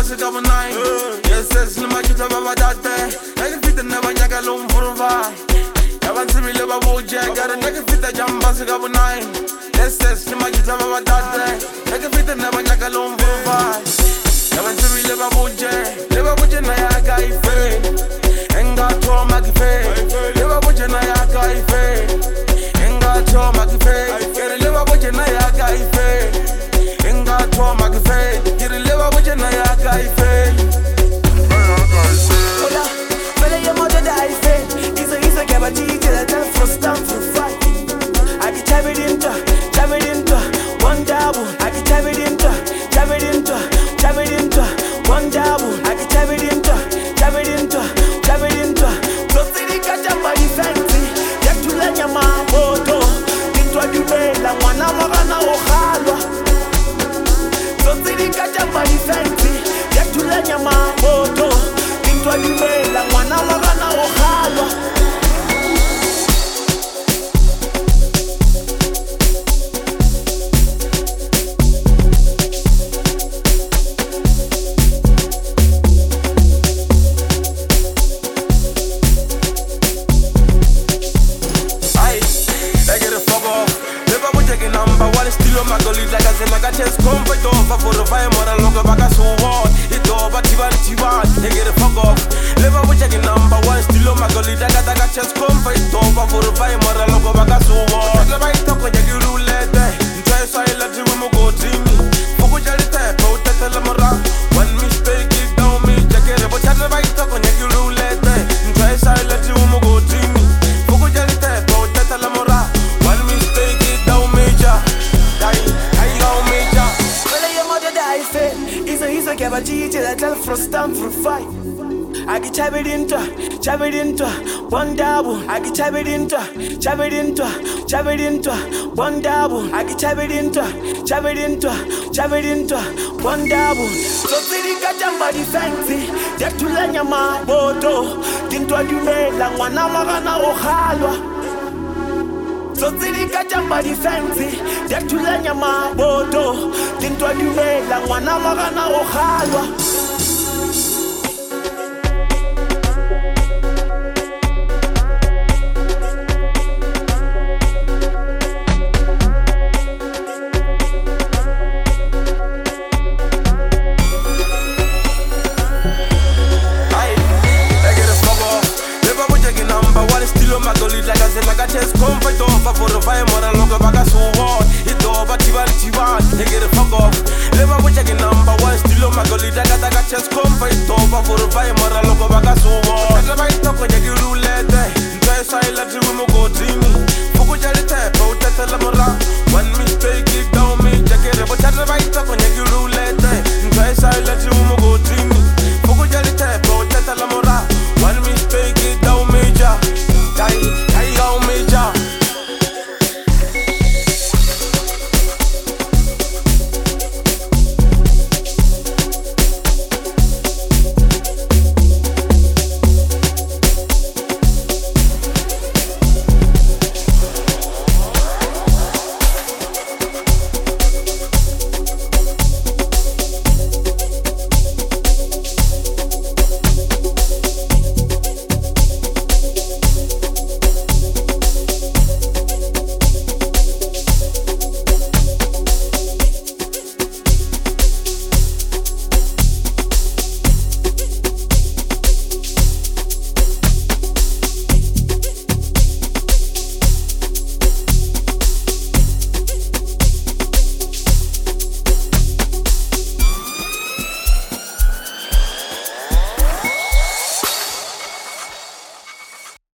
se ka bonai yes le makita ba badate nake fita na banyaka lo mfurva yabanzimile babuje gara nake fita jamba se ka bonai yes le makita ba badate nake fita na banyaka lo mfurva yabanzimile babuje na ya gaife enga to magife le babuje na ya gaife enga to magife le babuje na ya gaife enga to magife le babuje na ya gaife ola fele ye mo de daife izo ke ba ti tell them first time for fight I get chabidinta one double I get chabidinta one double I get chabidinta Tosiri kachamba ifenti Yatulanya maboto Nitwa dubela mwana magana ohalwa Tosiri kachamba ifenti Yatulanya maboto Nitwa dubela mwana magana ohalwa I get chabidinta one double I get chabidinta one double I get chabidinta one double so siri kachamba defense yatulanya maboto tintwa dumela mwana magana ohalwa so siri kachamba defense yatulanya maboto tintwa dumela mwana magana ohalwa Magoli like I said, like I just come for the fire, more than look about